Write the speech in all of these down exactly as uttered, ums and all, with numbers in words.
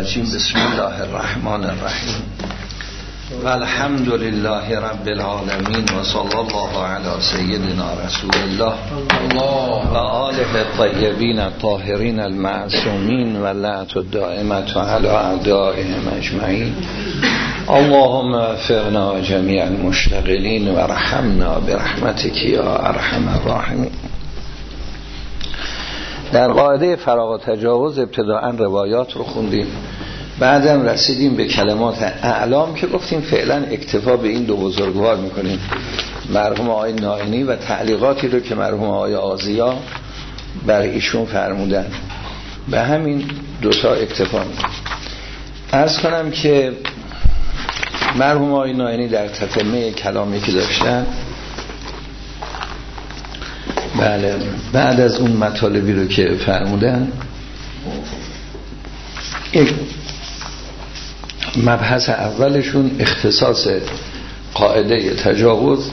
الرجیم. بسم الله الرحمن الرحیم و الحمد لله رب العالمین و صلی الله علی سیدنا رسول الله و آله الطیبین الطاهرین المعصومین و لعنت الدائمة علی اعدائهم اجمعین. اللهم وفقنا جمیع المشتغلین و رحمنا برحمتک یا ارحم الراحمین. در قاعده فراغ و تجاوز ابتداءً روایات رو خوندیم، بعدم رسیدیم به کلمات اعلام که گفتیم فعلا اکتفا به این دو بزرگوار میکنیم، مرحوم آقای نائینی و تعلیقاتی رو که مرحوم آقای آزیا بر ایشون فرمودن، به همین دوتا اکتفا میکنیم. عرض کنم که مرحوم آقای نائینی در تتمه کلامی که داشتن، بله، بعد از اون مطالبی رو که فرمودن، یک مبحث اولشون اختصاص قاعده تجاوز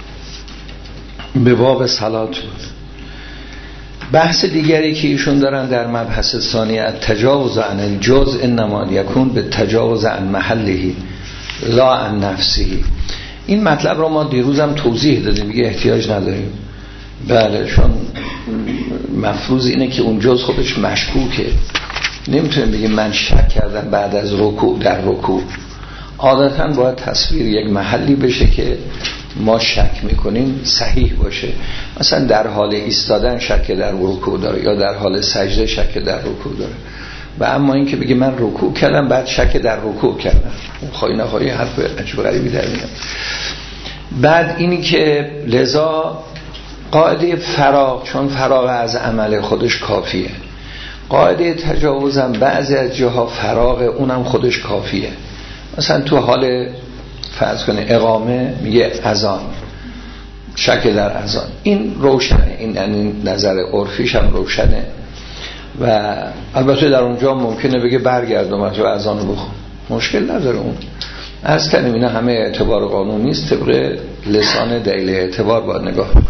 به باب صلات بود. بحث دیگری که ایشون دارن در مبحث ثانی، تجاوز عن الجزء انما یکون به تجاوز عن محلهی لا عن نفسهی. این مطلب رو ما دیروزم توضیح دادیم، دیگه احتیاج نداریم. بله، چون مفروض اینه که اون جز خودش مشکوکه، نمیتونیم بگیم من شک کردم بعد از رکوع در رکوع. عادتا باید تصویر یک محلی بشه که ما شک میکنیم صحیح باشه، مثلا در حال ایستادن شک در رکوع داره یا در حال سجده شک در رکوع داره. و اما این که بگی من رکوع کردم بعد شک در رکوع کردم، خواهی نخواهی حرف عجب غریبی در میاد. بعد اینی که لذا قاعده فراغ، چون فراغ از عمل خودش کافیه، قاعده تجاوزم بعضی از جاها فراغ اونم خودش کافیه. مثلا تو حال فرض کنه اقامه میگه اذان، شک در اذان، این روشنه، این یعنی نظر عرفیش هم روشنه. و البته در اونجا ممکنه بگه برگردم از اذان رو بخون، مشکل نداره. اون از کنیم اینا همه اعتبار قانون نیست، طبق لسان دلیل اعتبار باید نگاه کنیم.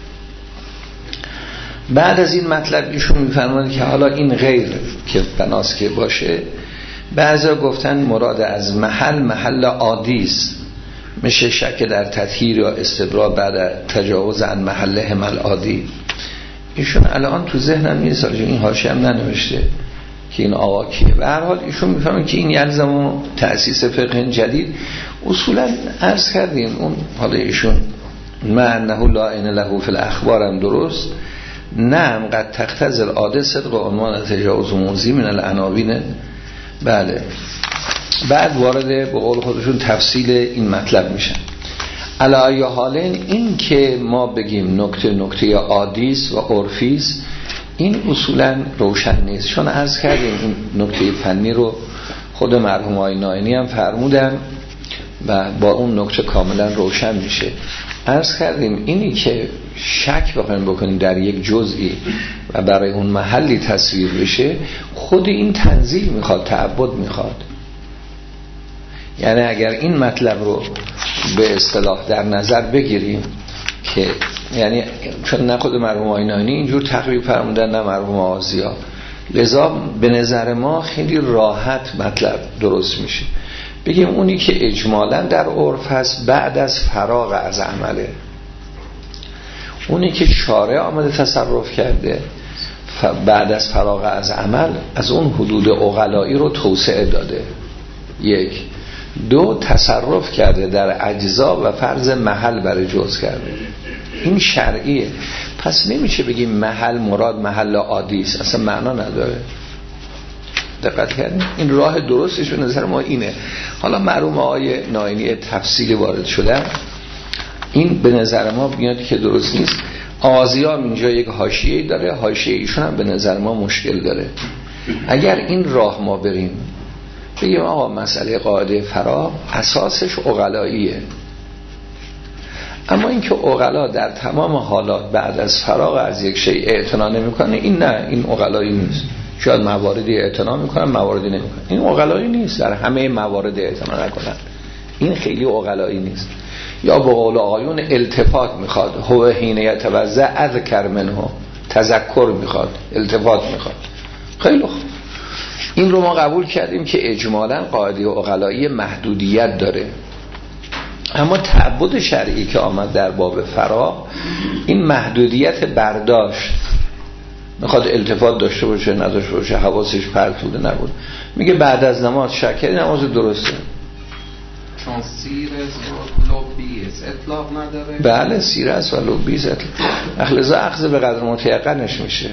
بعد از این مطلب ایشون میفرماند که حالا این غیر که بناس که باشه، بعضا گفتن مراد از محل محل عادی است، میشه شک در تطهیر یا استبراء بعد تجاوز عن محل همل عادی. ایشون الان تو ذهنم نیست، این حاشیه هم ننوشته که این آقا کیه. به هر حال ایشون میفهمن که این یلزم تأسیس فقه جدید. اصولا عرض کردیم اون حالا ایشون ما انه لا عین له فی الاخبار هم درست، نعم قد تقتضی العاده صدق و عنوان تجاوز موضی من العناوین. بله، بعد وارد به قول خودشون تفصیل این مطلب میشن. علی حالین این که ما بگیم نکته نکته عادیست و عرفیست، این اصولا روشن نیست، چون عرض کردیم این نکته فنی رو خود مرحوم آقای نائینی هم فرمودن و با اون نکته کاملا روشن میشه. عرض کردیم اینی که شک بخوایم بکنیم در یک جزئی و برای اون محلی تصویر بشه، خود این تنزیل میخواد، تعبد میخواد. یعنی اگر این مطلب رو به اصطلاح در نظر بگیریم که یعنی چون نه خود مرحوم آقای نائینی اینجور تقریب فرمودن نه مرحوم آزیا، لذا به نظر ما خیلی راحت مطلب درست میشه. بگیم اونی که اجمالاً در عرف هست بعد از فراغ از عمله، اونی که شارع آمده تصرف کرده بعد از فراغ از عمل از اون حدود عقلایی رو توسعه داده، یک. دو، تصرف کرده در اجزا و فرض محل برای جز کرده، این شرعیه. پس نمیشه بگیم محل مراد محل عادی است، اصلا معنا نداره. دقت کردیم؟ این راه درستش به نظر ما اینه. حالا مرحوم آقای نائینی تفصیلی وارد شده، این به نظر ما میاد که درست نیست. آزیا اینجا یک حاشیه‌ای داره، حاشیه ایشون هم به نظر ما مشکل داره. اگر این راه ما بریم بگیم آقا مسئله قاعده فراغ اساسش عقلاییه، اما اینکه عقلا در تمام حالات بعد از فراغ از یک شیء اعتنا نمیکنه، این نه، این عقلایی نیست. شاید مواردی اعتنا میکنن مواردی نمیکنن، این عقلایی نیست. در همه موارد اعتنا نکنن، این خیلی عقلایی نیست. یا به قول آقایون التفات میخواد، هو حین یتوضا اذکر منه، تذکر میخواد، التفات میخواد. خیلی خوب، این رو ما قبول کردیم که اجمالاً قاعده عقلایی محدودیت داره، اما تعبد شرعی که آمد در باب فراغ این محدودیت برداشت، میخواد التفات داشته باشه نداشته باشه، حواسش پرتوده نبود، میگه بعد از نماز شکر نماز درسته چون سیر است و لبی است اطلاق نداره. بله سیر است و لبی است اخلصا اخذ به قدر متیقنش میشه،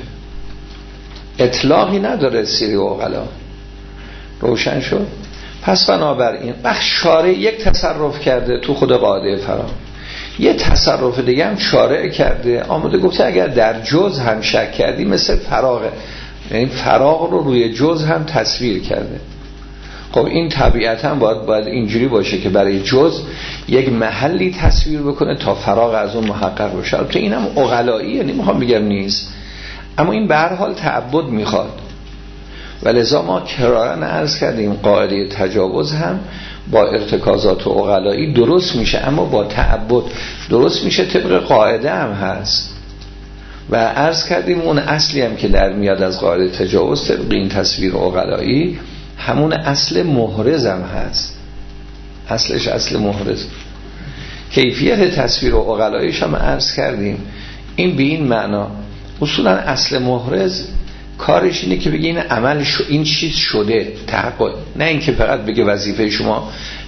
اطلاقی نداره سیر و عقلا. روشن شد؟ پس بنابراین وقت شارع یک تصرف کرده تو خود قاعده فراغ، یه تصرف دیگه هم شارع کرده، آمده گفته اگر در جز هم شک کردی مثل فراغه، یعنی فراغ رو روی جز هم تصویر کرده. خب این طبیعتا باید باید اینجوری باشه که برای جز یک محلی تصویر بکنه تا فراغ از اون محقق بشه. تو اینم عقلاییه، نمیخوام بگم نیست، اما این به هر حال تعبد میخواد. ولذا ما کرارن عرض کردیم قاعده تجاوز هم با ارتکازات و عقلایی درست میشه، اما با تعبد درست میشه، طبق قاعده هم هست. و عرض کردیم اون اصلی هم که در میاد از قاعده تجاوز طبق این تصویر عقلایی همون اصل محرز هم هست، اصلش اصل محرز. کیفیت تصویر عقلاییش هم عرض کردیم، این به این معنا اصولا اصل محرز کارش اینه که بگه این عمل شو، این چیز شده تحقق، نه اینکه فقط بگه وظیفه شما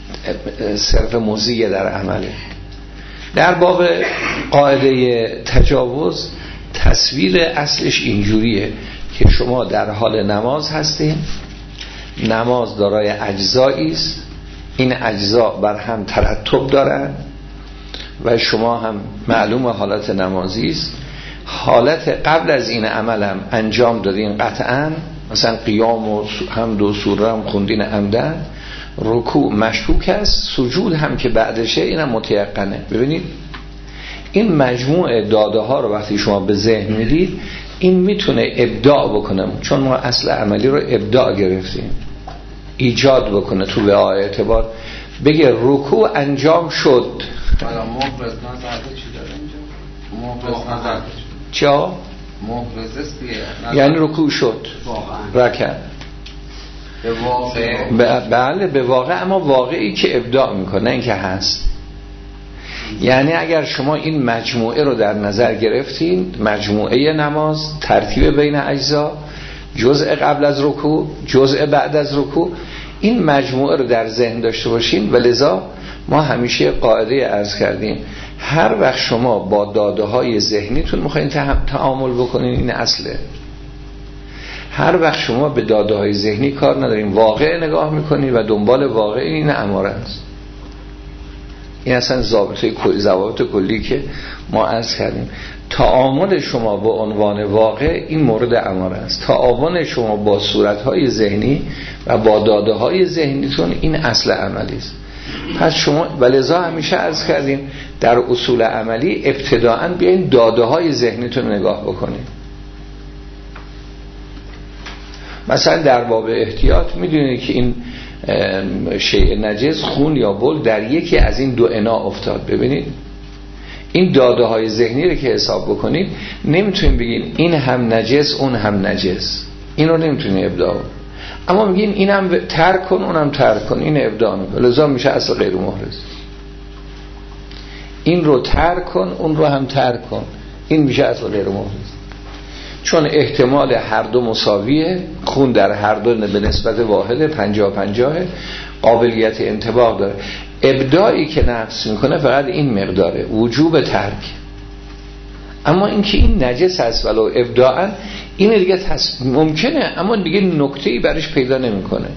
صرف موضوعی در عمله. در باب قاعده تجاوز تصویر اصلش اینجوریه که شما در حال نماز هستین، نماز دارای اجزایی است، این اجزا بر هم ترتب دارن و شما هم معلوم حالت نمازی است، حالت قبل از این عمل هم انجام دادین قطعا، مثلا قیام و هم دو سوره هم خوندین عمدن، رکوع مشکوک است، سجود هم که بعدشه اینم متیقنه. ببینید این مجموعه داده ها رو وقتی شما به ذهن میدید این میتونه ابداع بکنه، چون ما اصل عملی رو ابداع گرفتیم، ایجاد بکنه تو به اعتبار بگه رکوع انجام شد. حالا محرز نظرده چی داره اینجا؟ محرز نظرده چا؟ محرز است دیگه، یعنی رکوع شد رکع به واقع، بله به واقع، اما واقعی که ابداع میکنه نه اینکه هست. یعنی اگر شما این مجموعه رو در نظر گرفتین، مجموعه نماز، ترتیب بین اجزا، جزء قبل از رکوع، جزء بعد از رکوع، این مجموعه رو در ذهن داشته باشین. و لذا ما همیشه قاعده عرض کردیم هر وقت شما با داده های ذهنیتون میخواین تعامل بکنین، این اصله. هر وقت شما به داده های ذهنی کار ندارین، واقع نگاه میکنین و دنبال واقع، این اماره است. این اصلا ضابطه کلی، ضوابط کلی که ما عرض کردیم. تعامل شما با عنوان واقع این مورد اماره است، تعاون شما با صورتهای ذهنی و با داده های ذهنیتون این اصل عملی است. پس شما ولذا همیشه عرض کردیم در اصول عملی ابتداءً بیاین داده های ذهنیتون نگاه بکنید. مثلا در باب احتیاط میدونید که این شیء نجس، خون یا بول، در یکی از این دو انا افتاد. ببینید این داده های ذهنی رو که حساب بکنید نمیتونید بگین این هم نجس اون هم نجس، این رو نمیتونید ابداع، اما میگین اینم ترک کن اونم ترک کن، این ابداع میکنه، لذا میشه اصل غیر محرز. این رو ترک کن اون رو هم ترک کن، این میشه اصل غیر محرز، چون احتمال هر دو مساویه، خون در هر دو به نسبت واحده، پنجاه پنجاه، قابلیت انطباق داره. ابداعی که نقص میکنه فقط این مقداره، وجوب ترک. اما اینکه این نجس هست ولو ابداعا، این دیگه تص... ممکنه، اما دیگه نکته‌ای برش پیدا نمیکنه.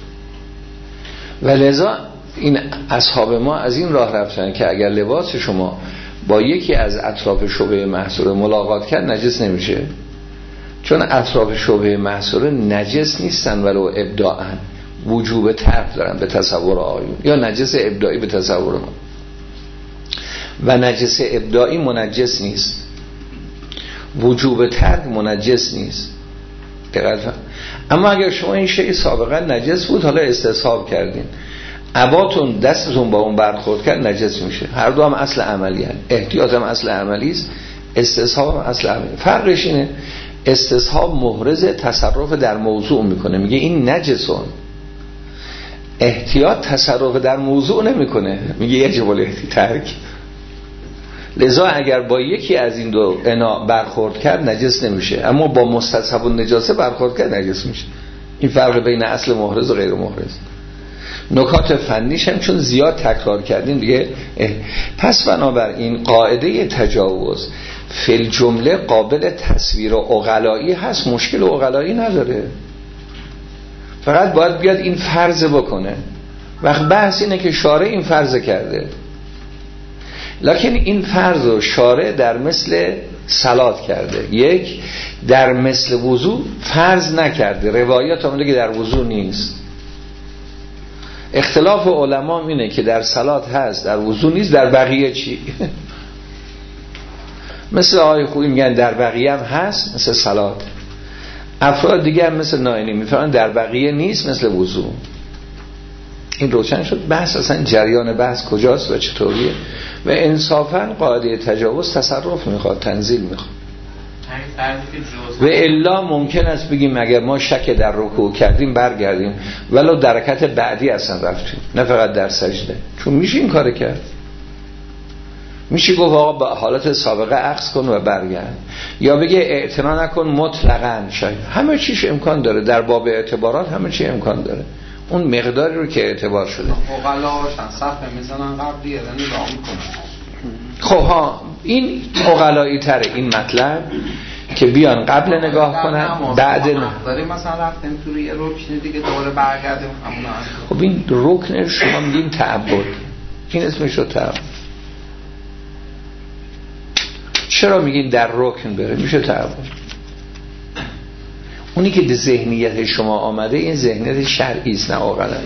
ولذا این اصحاب ما از این راه رفتن که اگر لباس شما با یکی از اطراف شبهه محصوره ملاقات کرد نجس نمیشه، چون اطراف شبهه محصوره نجس نیستن ولو ابداعا، وجوب ترک دارن به تصور آیون، یا نجس ابداعی به تصور ما، و نجس ابداعی منجس نیست، وجوب ترک منجس نیست. دقیقاً. اما اگر شما این شیء سابقا نجس بود، حالا استصحاب کردین، عباتون دستتون با اون برخورد کرد، نجس میشه. هر دو هم اصل عملی هست، احتیاط هم اصل عملی است، استصحاب هم اصل عملی. فرقش اینه استصحاب محرز تصرف در موضوع میکنه، میگه این نجسون. احتیاط تصرف در موضوع نمیکنه، میگه یجب الاحتیاط ترک. لذا اگر با یکی از این دو انا برخورد کرد نجس نمیشه، اما با مستصحب النجاسه برخورد کرد نجس میشه. این فرق بین اصل محرز و غیر محرز. نکات فنیش هم چون زیاد تکرار کردیم دیگه. پس بنابراین قاعده تجاوز فی الجمله قابل تصویر و عقلایی هست، مشکل عقلایی نداره، فقط باید بیاد این فرض بکنه. وقت بحث اینه که شارع این فرض کرده، لکن این فرض رو شارع در مثل صلات کرده، یک در مثل وضو فرض نکرده. روایات آمده که در وضو نیست. اختلاف علما اینه که در صلات هست در وضو نیست، در بقیه چی؟ مثل آقای خویی میگن در بقیه هم هست مثل صلات، افراد دیگه هم مثل نائینی میفرمایند در بقیه نیست مثل وضو. این روشن شد. بحث اصلا جریان بحث کجاست و چطوریه و انصافا قاعده تجاوز تصرف میخواد، تنزیل میخواد. و الا ممکن است بگیم اگر ما شک در رکوع کردیم برگردیم ولو در رکعت بعدی اصلا رفتیم، نه فقط در سجده، چون میشه این کار کرد. میشه گفت آقا با حالت سابقه عکس کن و برگرد، یا بگه اعتنا نکن مطلقاً. شاید همه چیش امکان داره، در باب اعتبارات همه چی امکان داره، اون مقداری رو که اعتبار شده. عقلاشن صفحه میزنن قبلی یعنی نگاه میکنن. خب ها این عقلایی تره این مطلب که بیان قبل نگاه کنن بعد نه. داریم مثلا رفتیم تو یه رکن دیگه دوباره برگردیم همون. خب این رکن شما میگیم تعبد، این اسمش رو تعبد. چرا میگین در رکن بره؟ میشه تعبد. اونی که ذهنیت شما آمده این ذهنیت شرعی است نه عقلایی.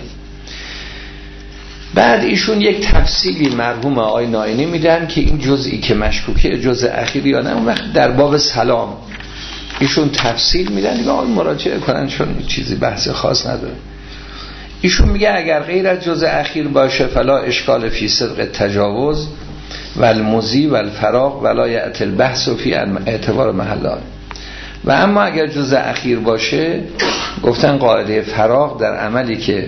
بعد ایشون یک تفصیلی مرحوم آقای نائینی میدن که این جزئی که مشکوکه جزء اخیری یا نه، اون وقت در باب سلام ایشون تفصیل میدن دیگه، آقای مراجعه کنن چون چیزی بحث خاص نداره. ایشون میگه اگر غیر از جزء اخیر باشه فلا اشکال فی صدق تجاوز و المضی و الفراغ ولا یأت البحث فی اعتبار محلات. و اما اگر جزء اخیر باشه گفتن قاعده فراغ در عملی که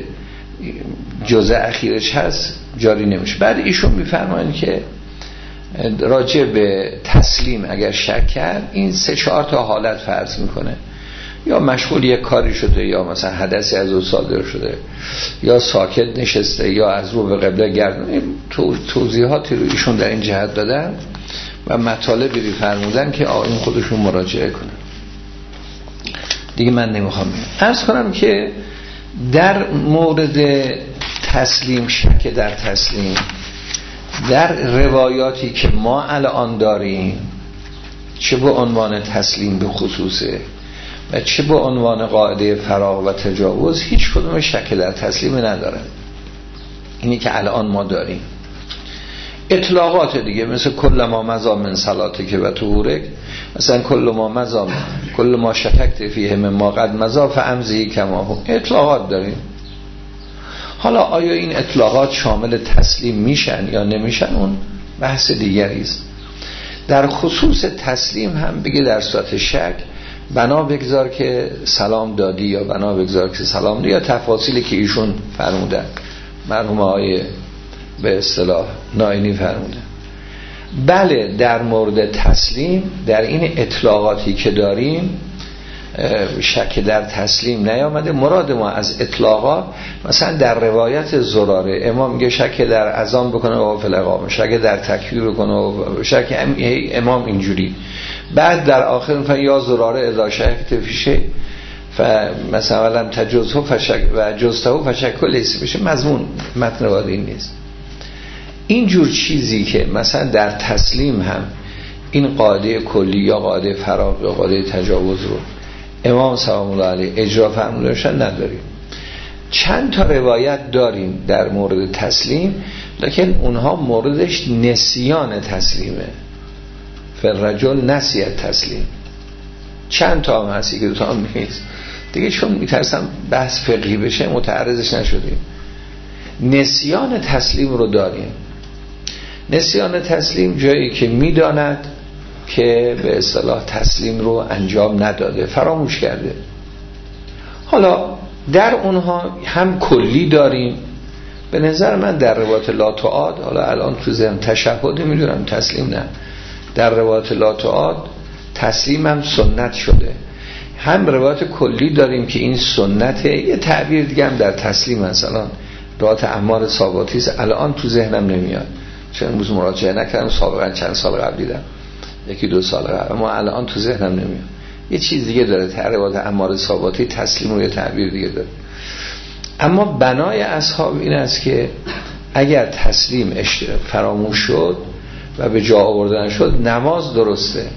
جزء اخیرش هست جاری نمیشه. بعد ایشون میفرمایند که راجع به تسلیم اگر شک کرد این سه چهار تا حالت فرض میکنه، یا مشغول یک کاری شده، یا مثلا حدثی از او صادر شده، یا ساکت نشسته، یا از رو به قبله گردن. توضیحاتی رو ایشون در این جهت دادن و مطالبی رو فرمودن که آقایون خودشون مراجعه کنن. دیگه من نمیخوام عرض کنم که در مورد تسلیم، شک در تسلیم، در روایاتی که ما الان داریم چه به عنوان تسلیم به خصوصه و چه به عنوان قاعده فراغ و تجاوز هیچ کدوم شک در تسلیم نداره. اینی که الان ما داریم اطلاقات دیگه، مثل کل ما مزا من صلاته که و طهورک، مثلا کل ما مزا کل ما شککت فیه من ما قد مزا فامزی کما هو، اطلاقات داریم. حالا آیا این اطلاقات شامل تسلیم میشن یا نمیشن اون بحث دیگری است. در خصوص تسلیم هم بگه در صورت شک بنا بگذار که سلام دادی یا بنا بگذار که سلام دادی، یا تفاصیلی که ایشون فرمودن مرحوم آقای به اصطلاح نائینی فرمودن. بله در مورد تسلیم در این اطلاقاتی که داریم شک در تسلیم نیامده. مراد ما از اطلاقات مثلا در روایت زراره امام میگه شک در اذان بکنه و فی الاقامه، شک در تکبیر بکنه و شک امام اینجوری. بعد در آخر میگه یا زراره اذا شکت فیشه فمثلا تجوزه فشک و جزته فشک لیس بشه، مضمون متن روایت این نیست. اینجور چیزی که مثلا در تسلیم هم این قاعده کلی یا قاعده فراغ یا قاعده تجاوز رو امام سلام الله علیه اجرا فرمودنشان نداریم. چند تا روایت داریم در مورد تسلیم، لیکن اونها موردش نسیان تسلیمه. فرجل نسیت تسلیم چند تا هم هستی که دو تا هم نیست دیگه، چون میترسم بحث فقهی بشه متعرضش نشدیم. نسیان تسلیم رو داریم. نسیان تسلیم جایی که میداند که به اصطلاح تسلیم رو انجام نداده، فراموش کرده. حالا در اونها هم کلی داریم. به نظر من در روایت لا تعاد، حالا الان تو ذهن تشهد میدونم تسلیم نه، در روایت لا تعاد تسلیم هم سنت شده. هم روایت کلی داریم که این سنته. یه تعبیر دیگه هم در تسلیم مثلا روایت عمار ثابتی است، الان تو ذهنم نمیاد چون امروز مراجعه نکردم، سابقا چند سال قبل دیدم، یکی دو سال قبل، اما الان تو ذهنم نمیاد. یه چیز دیگه داره تر روایت عمار ثابتی تسلیم رو یه تعبیر دیگه داره. اما بنای اصحاب این است که اگر تسلیم فراموش شد و به جا آوردن شد نماز درسته.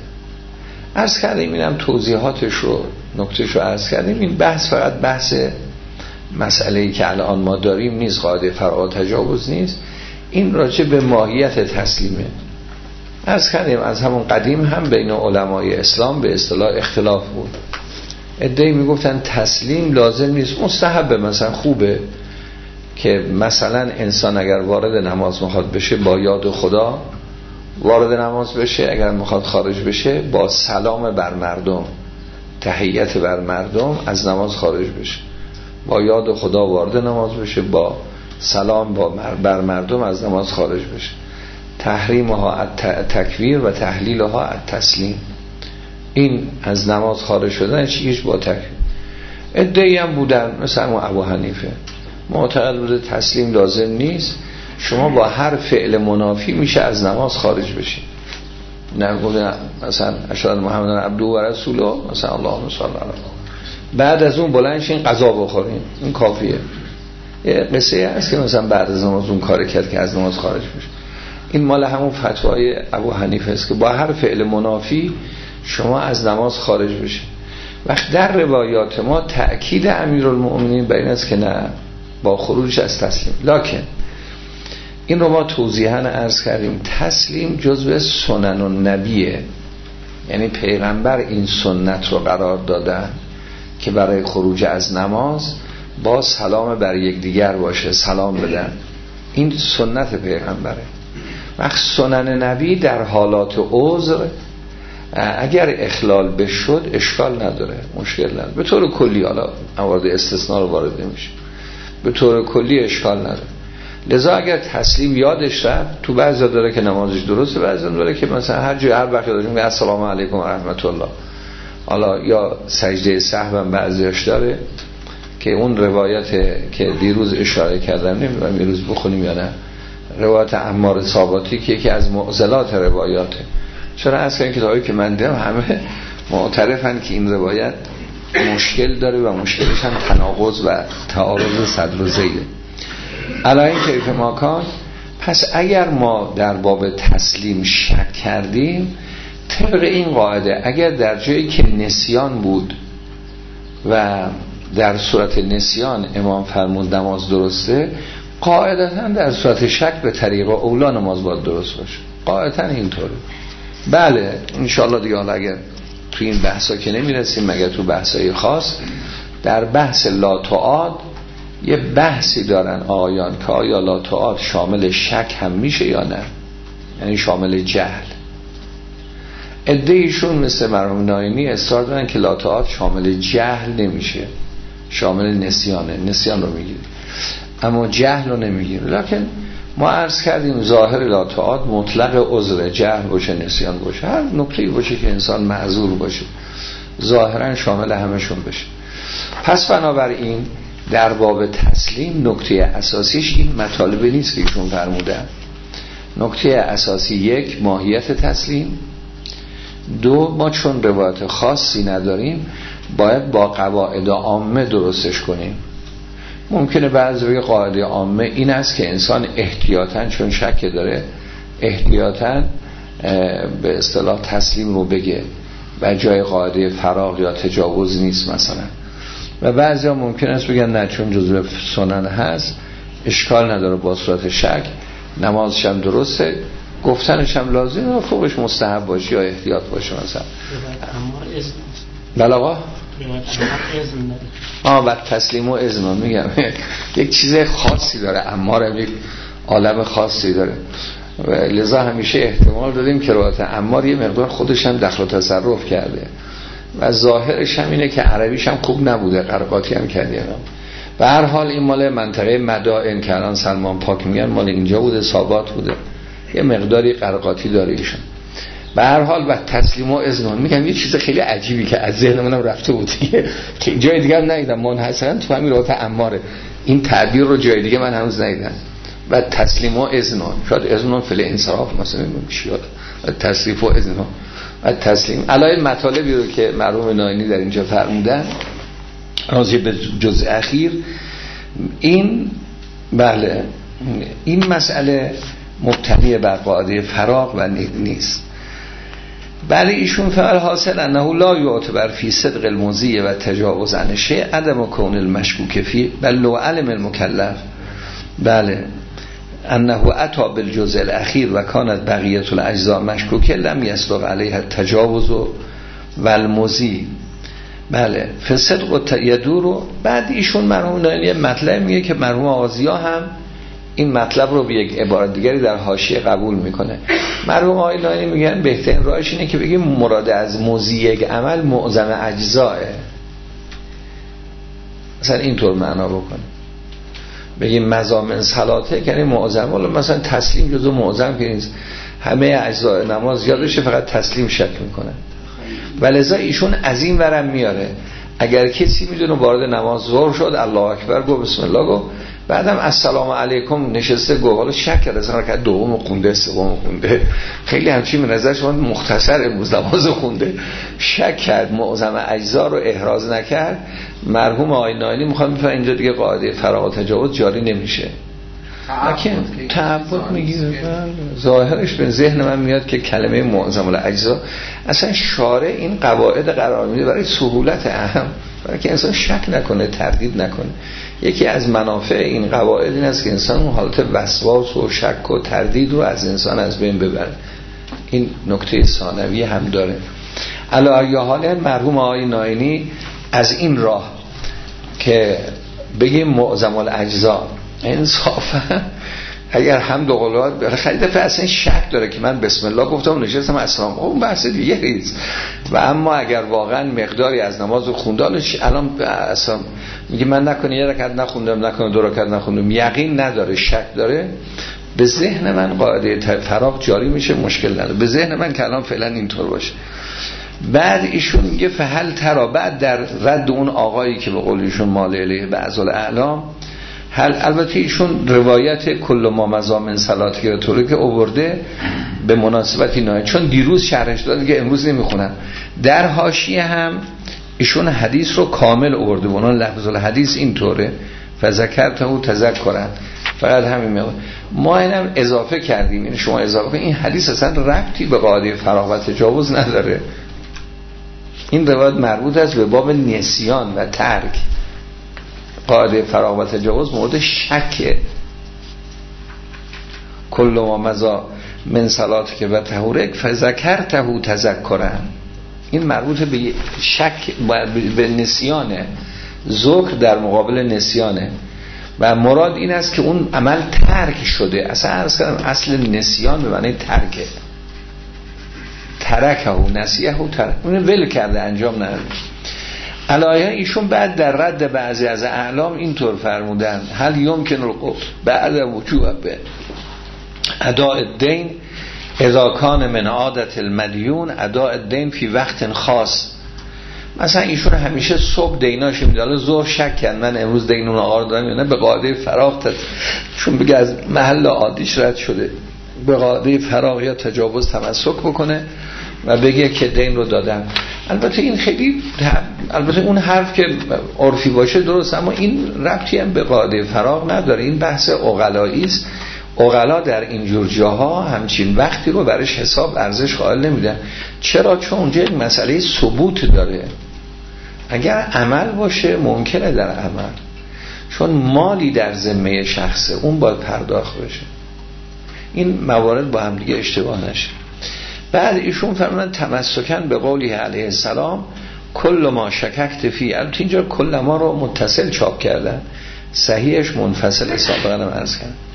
عرض کردیم اینم توضیحاتش رو نکتهش رو عرض کردیم. این بحث فقط بحث مسئله‌ای که الان ما داریم نیست، قاعده فرع تجاوز نیست، این راجع به ماهیت تسلیمه. عرض کردیم از همون قدیم هم بین علمای اسلام به اصطلاح اختلاف بود. عده‌ای میگفتن تسلیم لازم نیست، مستحبه، مثلا خوبه که مثلا انسان اگر وارد نماز میخواد بشه با یاد خدا وارد نماز بشه، اگر میخواد خارج بشه با سلام بر مردم، تحیت بر مردم از نماز خارج بشه، با یاد خدا وارد نماز بشه، با سلام بر مردم از نماز خارج بشه. تحریمها تکبیر و تحلیلها تسلیم. این از نماز خارج شدن چیش با تکبیر. ادعی هم بودن مثلا ابو حنیفه معتقد بوده تسلیم لازم نیست، شما با هر فعل منافی میشه از نماز خارج بشید. نگفتن مثلا اشهد ان محمدن عبده و رسوله، مثلا اللهم صل علی، بعد از اون بلند شین غذا بخورین، این کافیه. یه قصه هست که مثلا بعد از نماز اون کار کرد که از نماز خارج بشه. این مال همون فتوای ابو حنیفه است که با هر فعل منافی شما از نماز خارج بشید. وقت در روایات ما تأکید امیرالمؤمنین بر این است که نه، با خروج از تسلیم. لکن این رو ما توضیحاً عرض کردیم، تسلیم جزو سنن النبیه، یعنی پیغمبر این سنت رو قرار دادن که برای خروج از نماز با سلام بر یکدیگر باشه، سلام بدن. این سنت پیغمبره. وقت سنن نبی در حالات عذر اگر اخلال بشد اشکال نداره، مشکل نداره. به طور کلی، حالا موارد استثناء رو وارد نمیشه، به طور کلی اشکال نداره. لذا اگر تسلیم یادش رفت، تو بعضی داره که نمازش درسته، بعضی داره که مثلا هر جای هر وقت داریم میگه السلام علیکم و رحمت الله، حالا یا سجده سهو هم بعضیش داره که اون روایت که دیروز اشاره کردم نمیدونم دیروز بخونیم یا نه، روایت عمار ثابتی که یکی از معضلات روایاته. چرا اصلا این کتابی که من دیدم همه معترفن که این روایت مشکل داره و مشکلش هم تناقض و تعارض صدر و زیده. علاوه کیف ماکان. پس اگر ما در باب تسلیم شک کردیم، طبق این قاعده اگر در جایی که نسیان بود و در صورت نسیان امام فرمود نماز درسته، قاعدتا در صورت شک به طریق اولا نماز باید درست باشه، قاعدتا اینطوره. بله انشاءالله دیگه، حالا اگر تو این بحثا که نمیرسیم مگر تو بحثای خاص، در بحث لا تعاد یه بحثی دارن آیان که آیا لا تعاد شامل شک هم میشه یا نه، یعنی شامل جهل. عده‌ایشون مثل مرحوم نایمی اصرار دارن که لا تعاد شامل جهل نمیشه، شامل نسیانه، نسیان رو میگیره اما جهل رو نمیگیره. لکن ما عرض کردیم ظاهر لا تعاد مطلق عذر، جهل باشه نسیان باشه، هر نکته‌ای باشه که انسان معذور باشه ظاهرا شامل همشون بشه. پس بنابراین در باب تسلیم نکته اساسیش این مطالب نیست که ایشون فرمودن. نکته اساسی یک، ماهیت تسلیم. دو، ما چون روایت خاصی نداریم باید با قواعد عامه درستش کنیم. ممکنه بعضی بگه قاعده عامه این است که انسان احتیاطاً چون شک داره احتیاطاً به اصطلاح تسلیم رو بگه و جای قاعده فراغ یا تجاوز نیست مثلا. و بعضی ها ممکن است بگن نه چون جزء سنن هست اشکال نداره با صورت شک نمازش هم درسته، گفتنش هم لازمه و فوقش مستحب باشه یا احتیاط باشه مثلا. بله آقا آه و تسلیم و اذن میگم یک چیز خاصی داره، امار یک عالم خاصی داره. و لذا همیشه احتمال دادیم که روایت عمار یه مقدار خودش هم دخل و تصرف کرده و ظاهرش هم اینه که عربیش هم خوب نبوده، قرقاتی هم کردیم. به هر حال این مال منطقه مدائن که الان سلمان پاک میگن مال اینجا بوده، سابات بوده، یه مقداری قرقاتی داره ایشون. به هر حال و تسلیم و اذن میگم یه چیز خیلی عجیبی که از ذهن منم رفته بود که جای دیگه هم ندیدم، منحصرا تو همین روایت عماره این تعبیر رو جای دیگه من هنوز ندیدم. و تسلیم و اذن، شاید اذن فعل انصراف مثلا میشه، و تصریف و اذن و تسلیم علای مطالبی رو که مرحوم ناینی در اینجا فرمودن راجع به جزء اخیر. این بله این مسئله مبتنی بر قاعده فراغ و نیست. بله ایشون فعل حاصل انه لا یعتبر فی صدق الموزی و تجاوز عن شیء عدم کون المشکوک فی بل لو علم المکلف بله انه اتی بالجزء الاخیر و کانت بقیه الاجزاء مشکوکه لم یصدق علیها التجاوز و الموزی بله فصدق یدور. بعد ایشون مرحوم ناینی مطلب میگه که مرحوم آغازی‌ها هم این مطلب رو به یک عبارت دیگری در حاشیه قبول میکنه. مرحوم آقای ناینی میگن بهترین راهش اینه که بگیم مراد از موزی یک عمل معظم اجزاه، مثلا اینطور معنا بکنه، بگیم مضامن صلاته یعنی معظم، ولی مثلا تسلیم جزو معظم که نیست، همه اجزای نماز یادشه، فقط تسلیم شک میکنه. ولذا ایشون از این ورم میاره اگر کسی میدونه وارد نماز ظهر شد الله اکبر گفت بسم الله گفت بعدم السلام علیکم نشسته گفت حالا شک کرده اصلا رکعت دوم خونده سوم خونده خیلی همچین به نظر شما مختصر امروز نماز خونده، شک کرد معظم اجزا رو احراز نکرد، مرحوم آقای ناینی میخواد میفهمه اینجا دیگه قاعده فراغ و تجاوز جاری نمیشه. لکن تعبد میگیره. ظاهرش به ذهن من میاد که کلمه معظم الاجزا اصلا شارع این قواعد قرار میده برای سهولت اهم، برای که انسان شک نکنه تردید نکنه. یکی از منافع این قواعد این است که انسان اون حالت وسواس و شک و تردید رو از انسان از بین ببره. این نکته ثانوی هم داره. علی ای حال مرحوم آقای ناینی از این راه که بگیم معظم الاجزا انصافا اگر حمد و قولات برای خیلی دفعه اصلا شک داره که من بسم الله گفتم و نشستم السلام، اون بحث دیگه نیست. و اما اگر واقعا مقداری از نماز رو خوندانش الان اصلا میگه من نکنه یه رکعت نخوندم نکنه دو رکعت نخوندم، یقین نداره شک داره، به ذهن من قاعده فراغ جاری میشه، مشکل نداره. به ذهن من که الان فعلا اینطور باشه. بعد ایشون میگه فهل ترا، بعد در رد اون آقایی که به قول ایشون مال الیه بعض الاعلام، هل البته ایشون روایت کل ما مضامن صلات که طوری که آورده به مناسبتی نه، چون دیروز شرحش داد که امروز نمیخونم. در حاشیه هم ایشون حدیث رو کامل آورده، اون لفظ الحدیث اینطوره فذکرته تذکرن، فقط همین میاد. ما اینم اضافه کردیم، این شما اضافه این حدیث اصلا ربطی به قاعده فراغ و تجاوز نداره. این روایت مربوط است به باب نسیان و ترک. قاعده فراغ و تجاوز مورد شکه. کل ما مزا من صلات که و تهورک فذکرته تذکرن، این مربوط به شک به نسیانه، ذکر در مقابل نسیانه و مراد این است که اون عمل ترک شده. اصلا اصل نسیان به معنی ترکه، ترکه و نسیه و ترک، اون ول کرده انجام نداده. علایه ایشون بعد در رد بعضی از اعلام اینطور فرمودن هل یمکن القول بعد وجوب به اداء الدین اذا کان من عادت المدیون اداء الدین فی وقت خاص. مثلا ایشون همیشه صبح دیناش میده، حالا ظهر شک کرد من امروز دین اون آقا رو دارم یا نه، به قاعده فراغ تد... چون بگه از محل عادیش رد شده، به قاعده فراغ یا تجاوز تمسک بکنه و بگه که دین رو دادم. البته این خیلی البته اون حرف که عرفی باشه درست، اما این ربطی هم به قاعده فراغ نداره. این بحث عقلایی است. عقلا در اینجور جاها همچین وقتی رو برش حساب ارزش قائل نمیدن. چرا؟ چون اونجا یک مسئله ثبوت داره. اگر عمل باشه ممکنه در عمل، چون مالی در ذمه شخصه اون باید پرداخت بشه. این موارد با هم دیگه اشتباه نشه. بعد ایشون فرمودن تمسکن به قولی علیه السلام کل ما شککت فی، البته اینجا کل ما رو متصل چاپ کردن، صحیحش منفصل سابقا هم عرض کردن.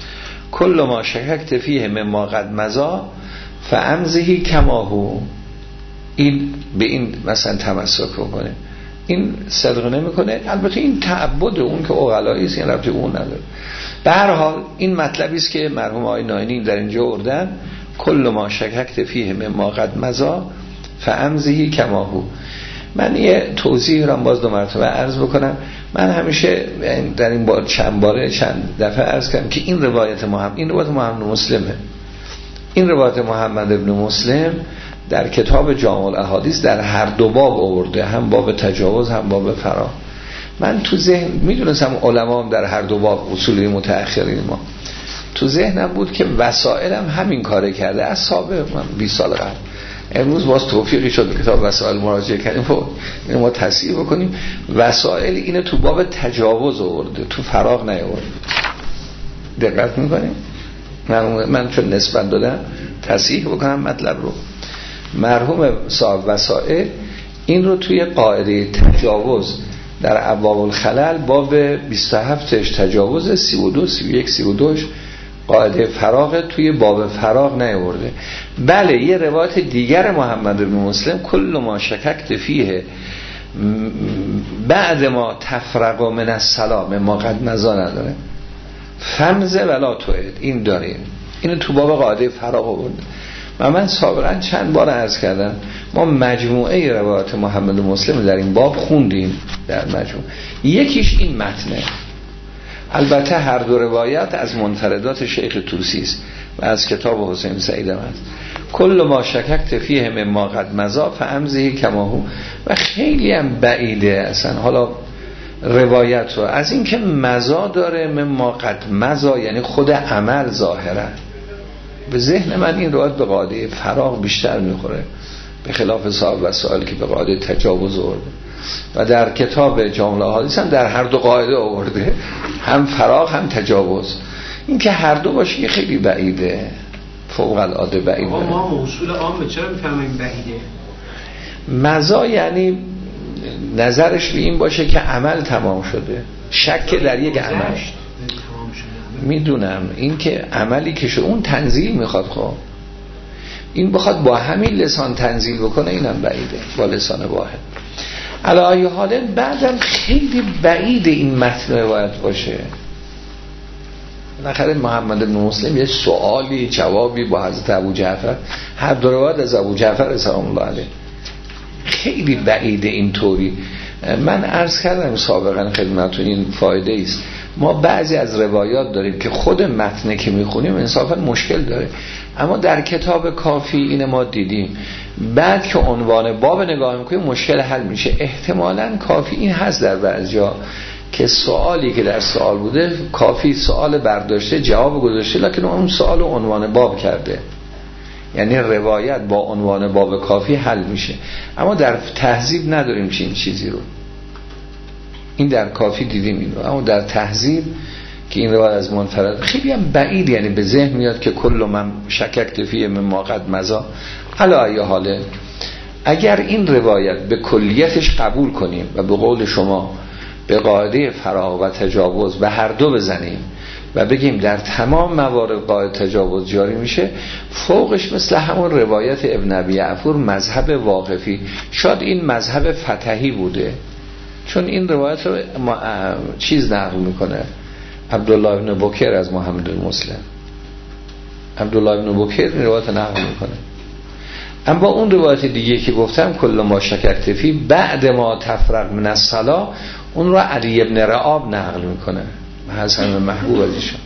کل ما شککت فیه مما قد مضا فامضه کما هو. این به این مثلا تمسک کنه، این صدق نمیکنه. البته این تعبد اون که عقلایی است، این ربطی اون نداره. به هر حال این مطلبی است که مرحوم آقای ناینی در اینجا آوردن، کل ما شککت فیه مما قد مضا فامضه کما هو. من یه توضیح را باز دو مرتبه عرض بکنم. من همیشه در این بار چند باره چند دفعه عرض کردم که این روایت محمد این روایت محمد مسلمه. این روایت محمد ابن مسلم در کتاب جامع الاحادیث در هر دو باب آورده، هم باب تجاوز هم باب فراغ. من تو ذهن میدونستم علما هم در هر دو باب اصولی متأخرین ما تو ذهنم بود که وسائلم همین کاره کرده از سابق من بیست سال قبل. امروز باز توفیقی شد کتاب وسائل مراجعه کردیم و اینو ما تصحیح بکنیم. وسائل اینو تو باب تجاوز آورده، تو فراغ نیاورده. دقت میکنیم؟ من من چون نسبت دادم تصحیح بکنم مطلب رو. مرحوم صاحب وسائل این رو توی قاعده تجاوز در ابواب الخلل باب بیست و هفت تجاوز سی و دو سی و یک سی و دو قاعده فراغ توی باب فراغ نیاورده. بله یه روایت دیگر محمد بن مسلم کل ما شککت فیه بعد ما تفرق من السلام ما قد مضا نداره، فمزه ولا توعد، این داریم. اینو تو باب قاعده فراغ آورده. و من سابقا چند بار عرض کردم ما مجموعه روایات محمد مسلم در این باب خوندیم در مجموعه. یکیش این متنه، البته هر دو روایت از منفردات شیخ طوسی است و از کتاب حسین سعید هم هست. کل ما شککت فیه مما قد مضا فامضه کما هو. و خیلی هم بعیده اصلا حالا روایت رو از این که مضا داره مما قد مضا یعنی خود عمل ظاهرا. به ذهن من این روایت به قاعده فراغ بیشتر میخوره به خلاف صاحب وسائل که به قاعده تجاوز آورده. و در کتاب جامع الاحادیث هم در هر دو قاعده آورده، هم فراغ هم تجاوز. این که هر دو باشه خیلی بعیده، فوق العاده بعیده. ما موصول عام چرا میفهمیم بعیده؟ مضا یعنی نظرش به این باشه که عمل تمام شده، شک در یک عمل. میدونم این که عملی که شد اون تنزیل میخواد، خب این بخواد با همین لسان تنزیل بکنه اینم بعیده با لسان واحد. علی حال بعدم خیلی بعید این متن روایت باشه. نخره محمد بن مسلم یه سوالی جوابی با حضرت ابو جعفر، هر دو روایت از ابو جعفر سلام الله علیه، خیلی بعیده اینطوری. من عرض کردم سابقا خدمتتون این فایده است. ما بعضی از روایات داریم که خود متن که میخونیم انصافا مشکل داره، اما در کتاب کافی این ما دیدیم بعد که عنوان باب نگاه میکنیم مشکل حل میشه. احتمالاً کافی این هست در بعضی جا که سوالی که در سوال بوده کافی سوال برداشته جواب گذاشته، لکن اون سوال و عنوان باب کرده، یعنی روایت با عنوان باب کافی حل میشه. اما در تهذیب نداریم چین چیزی رو. این در کافی دیدیم این رو، اما در تهذیب که این روایت از منفرد خیلی هم بعید، یعنی به ذهن میاد که کل من شککت فیه مما قد مضا. علی ای حاله اگر این روایت به کلیتش قبول کنیم و به قول شما به قاعده فراغ و تجاوز به هر دو بزنیم و بگیم در تمام موارد قاعده تجاوز جاری میشه، فوقش مثل همون روایت ابن ابی عفور مذهب واقفی، شاید این مذهب فتحی بوده، چون این روایت رو چیز نقل میکنه عبدالله ابن بکر از محمد بن مسلم. عبدالله ابن بکر این روایت نقل میکنه. اما اون روایت دیگه که گفتم کل ما شککت فی بعد ما تفرق من الصلا، اون رو علی ابن رعاب نقل میکنه، حسن محبوب ازشون.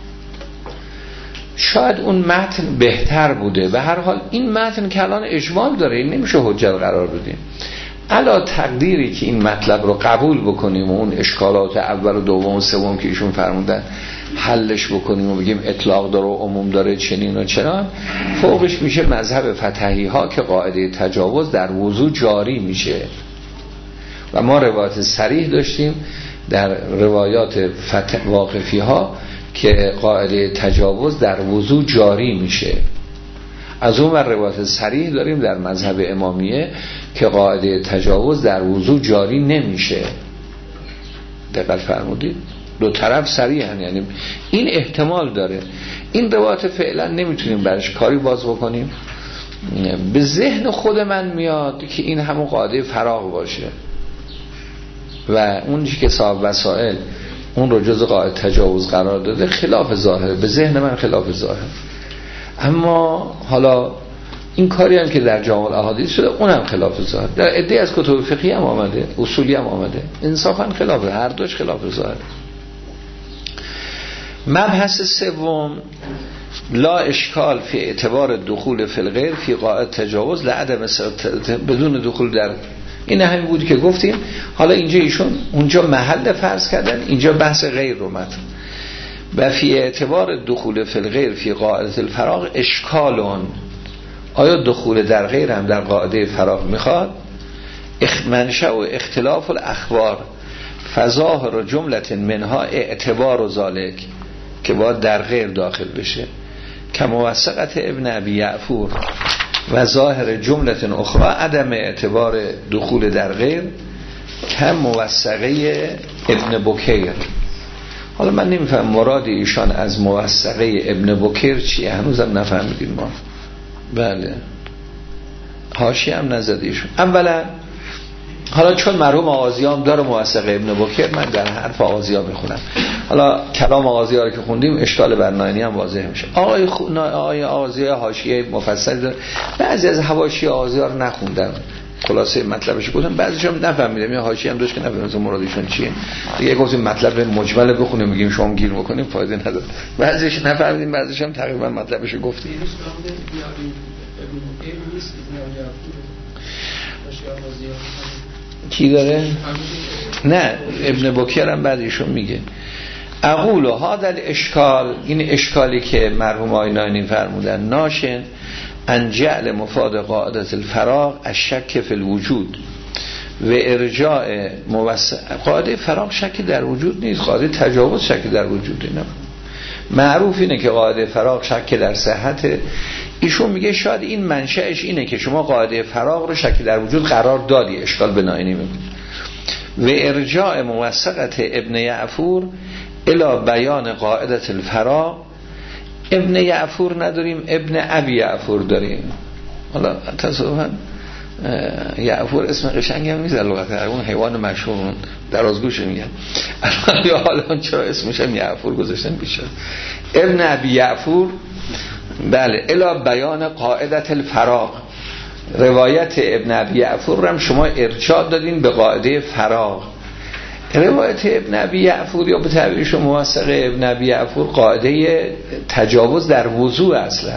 شاید اون متن بهتر بوده. به هر حال این متن که الان اجمال داره، این نمیشه حجت قرار بدیم. علا تقدیری که این مطلب رو قبول بکنیم و اون اشکالات اول و دوم و سوم که ایشون فرمودن حلش بکنیم و بگیم اطلاق داره و عموم داره چنین و چنان، فوقش میشه مذهب فتحی ها که قاعده تجاوز در وضو جاری میشه. و ما روایت صریح داشتیم در روایات فتح واقفی ها که قاعده تجاوز در وضو جاری میشه. از اون ور روایت صریح داریم در مذهب امامیه که قاعده تجاوز در وضو جاری نمیشه. دقت فرمودید؟ دو طرف صریحن، یعنی این احتمال داره. این روایت فعلا نمیتونیم برش کاری باز بکنیم. به ذهن خود من میاد که این همون قاعده فراغ باشه و اون چی که صاحب وسائل اون رو جز قاعده تجاوز قرار داده خلاف ظاهر، به ذهن من خلاف ظاهر. اما حالا این کاری هم که در جامع الاحادیث شده اونم خلاف ظاهر، در عده از کتب فقهی هم آمده، اصولی هم آمده، انصافا خلاف، هر دوش خلاف ظاهر. مبحث سوم، لا اشکال فی اعتبار دخول فی الغیر فی قاعده تجاوز لعدم بدون دخول در، این همین بود که گفتیم. حالا اینجا ایشون اونجا محل فرض کردن، اینجا بحث غیر رو مطرح. و فی اعتبار دخول فی الغیر فی قاعده الفراغ اشکالون، آیا دخول در غیر هم در قاعده فراغ میخواد؟ منشأ و اختلاف الاخبار فظاهر جملت منها اعتبار و ذالک، که باید در غیر داخل بشه، که موثقت ابن ابی یعفور و ظاهر جملت اخرى عدم اعتبار دخول در غیر که موثقه ابن بکیر. حالا من نمیفهم مراد ایشان از موثقه ابن بکیر چیه، هنوزم نفهمیدیم ما. بله حاشیه هم نزد ایشون. اولا حالا چون مرحوم آغازیان داره موثقه ابن بکیر، من در حرف آغازیان میخونم. حالا کلام آغازیان رو که خوندیم اشکال بر ناینی هم واضح میشه. آقای خو... آقای آغازیان حاشیه مفصلی داره، بعضی از حواشی آغازیان رو نخوندم، خلاصه مطلبش گفتم، بعضیش هم نفهمیدم، یا حاشیه هم داشت که نفهمیدم مرادشون چیه. دیگه گفتیم مطلب مجمل بخونیم میگیم شما گیر بکنیم فایده نداره، بعضیش نفهمیدیم، بعضیش هم تقریبا مطلبش گفتیم. کی داره؟ نه ابن بکیر هم بعد ایشون میگه اقول ها در اشکال، این اشکالی که مرحوم آینانی فرمودن، ناشن ان جعل مفاد قاعده الفراغ الشک فی الوجود و ارجاع موسع. قاعده فراغ شک در وجود نیست، قاعده تجاوز شک در وجود نه. معروف اینه که قاعده فراغ شک در صحت. ایشون میگه شاید این منشأش اینه که شما قاعده فراغ رو شک در وجود قرار دادی، اشکال به ناینی میگه. و ارجاع موثقت ابن یعفور الی بیان قاعده الفراغ. ابن یعفور نداریم، ابن ابی یعفور داریم. حالا تصادفاً یعفور اسم قشنگی هم نیست در لغت عربی، اون حیوان مشهور درازگوش میگن. یا حالا چرا اسمش هم یعفور گذاشتن بیشتر. ابن ابی یعفور، بله، الی بیان قاعده الفراغ. روایت ابن ابی یعفور هم شما ارجاع دادین به قاعده فراغ. روایت ابن ابی یعفور یا به تعبیرش موثقه ابن ابی یعفور قاعده تجاوز در وضوء اصلا،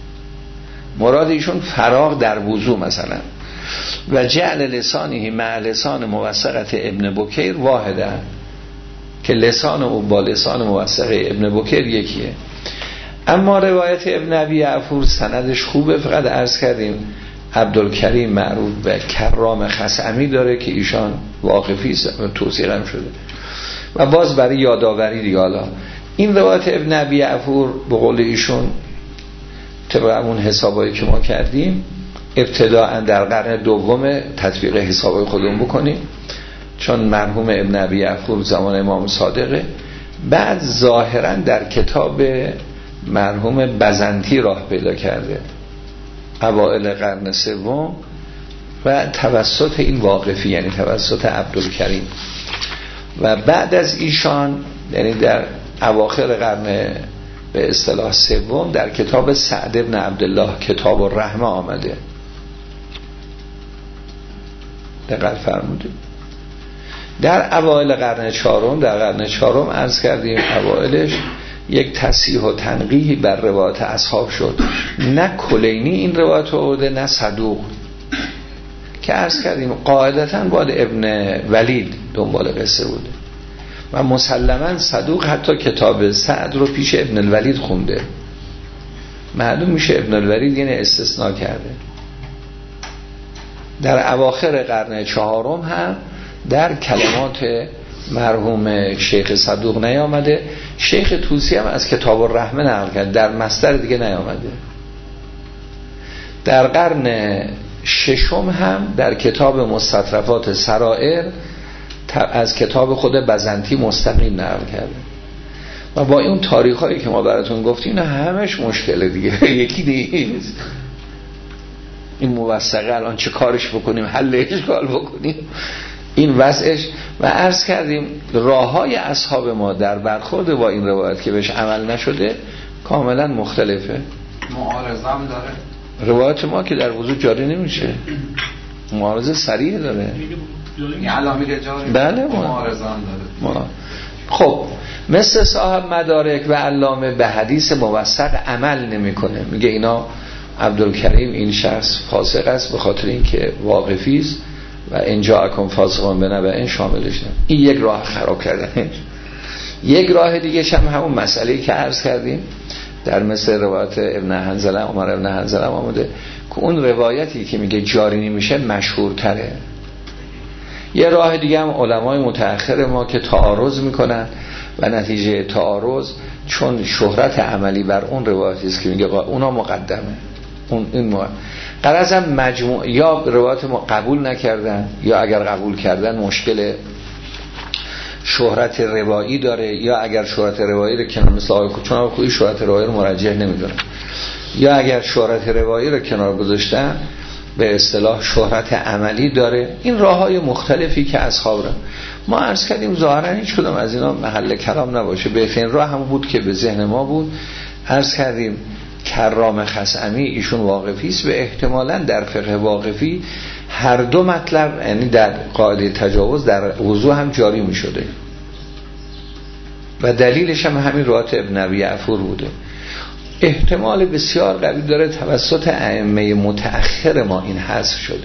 مراد ایشون فراغ در وضوء مثلا. و جعل لسانه مع لسان موثقت ابن بکیر واحده، که لسان او با لسان موثقه ابن بکیر یکیه. اما روایت ابن ابی یعفور سندش خوبه، فقط عرض کردیم عبدالکریم معروف به کرام خصمی داره که ایشان واقفی توصیه هم شده. و باز برای یادآوری دیگه، حالا این روایت ابن ابی یعفور به قول ایشون طبق همون حسابایی که ما کردیم ابتداء در قرن دوم تطبیق حسابای خودمون بکنیم، چون مرحوم ابن ابی یعفور زمان امام صادقه. بعد ظاهرا در کتاب مرحوم بزنطی راه پیدا کرده اوائل قرن سوم و توسط این واقفی، یعنی توسط عبدالکریم. و بعد از ایشان یعنی در اواخر قرن به اصطلاح سوم در کتاب سعد ابن عبدالله کتاب الرحمه آمده. دقیق فرمودید. در اوائل قرن چهارم در قرن چهارم عرض کردیم اوائلش یک تصحیح و تنقیحی بر روایت اصحاب شد، نه کلینی این روایت رو آورده نه صدوق، که عرض کردیم قاعدتاً باید ابن ولید دنبال قصه بوده و مسلماً صدوق حتی کتاب سعد رو پیش ابن الولید خونده. معلوم میشه ابن الولید یعنی استثناء کرده. در اواخر قرن چهارم هم در کلمات مرحوم شیخ صدوق نیامده. شیخ طوسی هم از کتاب الرحمه نقل کرد، در مصدر دیگه نیامده. در قرن ششم هم در کتاب مستطرفات سرائر از کتاب خود بزنطی مستقیم نقل کرده و با اون تاریخایی که ما براتون گفتیم همش مشکله دیگه یکی نیست. این موثقه الان چه کارش بکنیم، حل اشکال بکنیم، این وضعش. و عرض کردیم راههای اصحاب ما در برخورد با این روایت که بهش عمل نشده کاملا مختلفه. معارضم داره روایت ما که در وضو جاری نمیشه، معارضه صریح داره. یعنی الان میگه جاری، بله معارضم داره. ما. خب مثل صاحب مدارک و علامه به حدیث موثق عمل نمیکنه، میگه اینا عبدالکریم این شخص فاسق است به خاطر اینکه واقفی است و اینجا اکن فاسقان بنبأ شاملش نه. این یک راه خراب کردنش. یک راه دیگه هم همون مسئله‌ای که عرض کردیم در مثل روایت ابن حنظله، عمر ابن حنظله آمده که اون روایتی که میگه جاری نمیشه مشهورتره. یه راه دیگه هم علمای متأخر ما که تعارض میکنن و نتیجه تعارض چون شهرت عملی بر اون روایتی است که میگه اونا مقدمه، اون این غرضم مجموع یا روایت ما قبول نکردن یا اگر قبول کردن مشکل شهرت روایی داره، یا اگر شهرت روایی رو کنار مثل آقای چون آقای خویی شهرت روایی رو مرجح نمیدونن، یا اگر شهرت روایی رو کنار گذاشتن به اصطلاح شهرت عملی داره. این راههای مختلفی که اصحاب را ما عرض کردیم ظاهرا هیچ کدوم از اینا محل کلام نباشه. بهترین راه هم بود که به ذهن ما بود، عرض کردیم کرام خصعمی ایشون واقفی است و احتمالاً در فقه واقفی هر دو مطلب یعنی در قاعده تجاوز در وضو هم جاری می شده و دلیلش هم همین روایت ابن ابی عفور بوده. احتمال بسیار قوی داره توسط ائمه متأخر ما این حذف شده،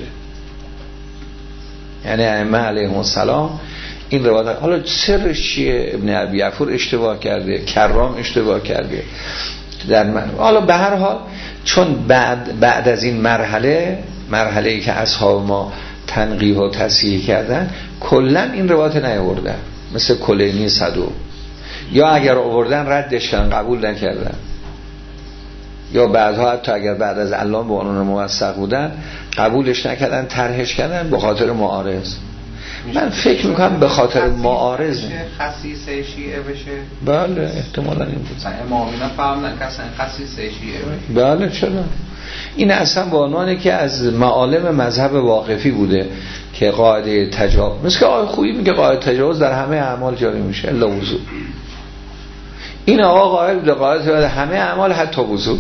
یعنی ائمه علیهم السلام این روایت. حالا سرش چیه؟ ابن ابی عفور اشتباه کرده، کرام اشتباه کرده در من. حالا به هر حال چون بعد بعد از این مرحله مرحله‌ای که اصحاب ما تنقیح و تصحیح کردن کلا این روایت نیاوردن، مثل کلینی صدو، یا اگر آوردن ردش کردن قبول نکردن، یا بعدها حتی اگر بعد از علامه به عنوان موثق بودن قبولش نکردن، طرحش کردن به خاطر معارض. من فکر میکنم به خاطر معارض خصیصه شیعه بشه. بله احتمالاً این بود. امامینا فهمیدن که اصلا خصیصه شیعه بشه. بله چرا؟ این اصلا به عنوانی که از معالم مذهب واقفی بوده که قاعده تجاوز، مثل که آقای خویی میگه قاعده تجاوز در همه اعمال جاری میشه الا وضو. این آقا قائل به قاعده همه اعمال حتی وضو.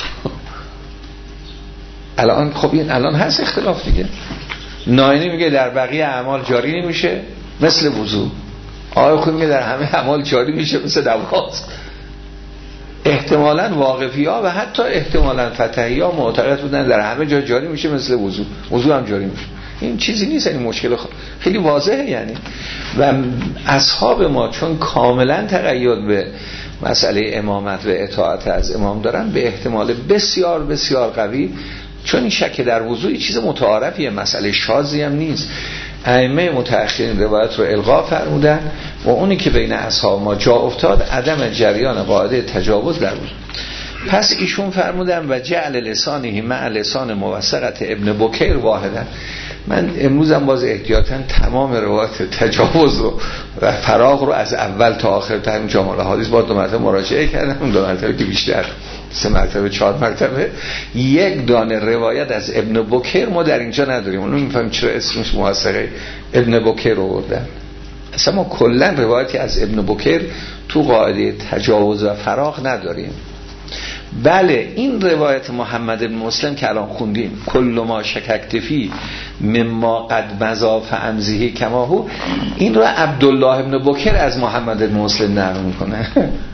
الان خب این الان هست اختلاف دیگه. ناینی میگه در بقیه اعمال جاری نمیشه مثل وضو، آقای خویی میگه در همه اعمال جاری میشه مثل نماز. احتمالاً واقفی ها و حتی احتمالاً فتحی ها معتقد بودن در همه جا جاری میشه مثل وضو، وضو هم جاری میشه. این چیزی نیست، این مشکل خیلی واضحه یعنی. و اصحاب ما چون کاملا تقید به مسئله امامت و اطاعت از امام دارن به احتمال بسیار بسیار قوی، چون این شک در وضوع چیز متعارفیه، مسئله شاذی هم نیست. ائمه متأخرین روایت رو الغا فرمودن و اونی که بین اصحاب ما جا افتاد عدم جریان قاعده تجاوز در وضوع. پس ایشون فرمودن و جعل لسانه مع لسان موثقت ابن بکیر واحدن. من امروزم باز احتیاطاً تمام روایت تجاوز رو و فراغ رو از اول تا آخر تا همین جامع الحدیث با دو مرتبه مراجعه کردم، اون دو مرتبه که بیشتر سه مرتبه چهار مرتبه. یک دانه روایت از ابن بکیر ما در اینجا نداریم. اونو میفهمیم چرا اسمش موثقه ابن بکیر رو بردن. اصلا ما کلا روایتی از ابن بکیر تو قاعده تجاوز و فراغ نداریم. بله این روایت محمد بن مسلم که الان خوندیم کل ما شککت فی مما قد مضاف امزیه کما هو، این رو عبدالله بن بکر از محمد بن مسلم نقل میکنه.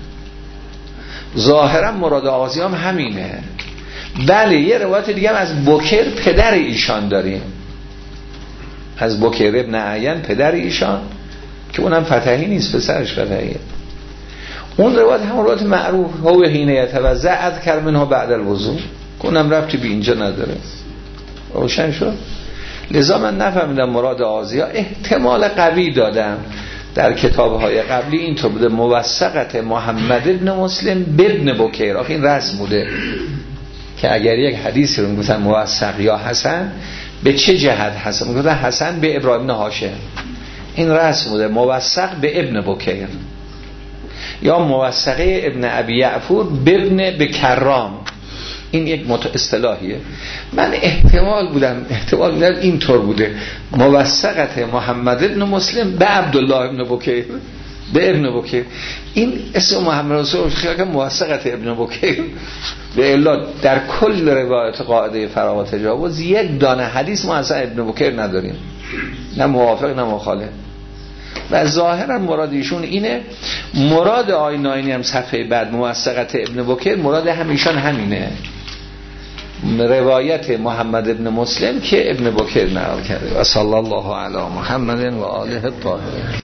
ظاهرا مراد آغازی هم همینه. بله یه روایت دیگه هم از بکر پدر ایشان داریم، از بکر ابن عین پدر ایشان که اونم فتحی نیست، پسرش فتحیه. اون روایت همون روایت معروف هو حینه یتوضا اذکر منها بعد الوضو، که اونم ربطی به اینجا نداره. روشن شد؟ لذا من نفهمیدم مراد آغازی ها. احتمال قوی دادم در کتاب‌های قبلی اینطور بوده موثقت محمد بن مسلم بابن بکیر. آخه این رسم بوده که اگر یک حدیثی رو میگفتن موثق یا حسن، به چه جهت حسن میگفتن؟ حسن به ابراهیم بن هاشم، این رسم بوده، موثق به ابن بکیر یا موثقه ابن ابی یعفور بابن بکرام، این یک اصطلاحیه. من احتمال بودم احتمال بودم اینطور بوده، موثقت محمد ابن مسلم به عبدالله ابن بکیر، به ابن بکیر. این اسم محمد رسول خیلی که موثقت ابن بکیر به الا در کل روایت قاعده فراغ تجاوز یک دانه حدیث ما اصلا ابن بکیر نداریم، نه موافق نه مخالف. و ظاهرا مراد ایشون اینه. مراد آقای ناینی هم صفحه بعد موثقت ابن بکیر مراد همیشان همینه، روایت محمد ابن مسلم که ابن بکیر نقل کرده. و صلی الله علی محمد و آله الطاهرین.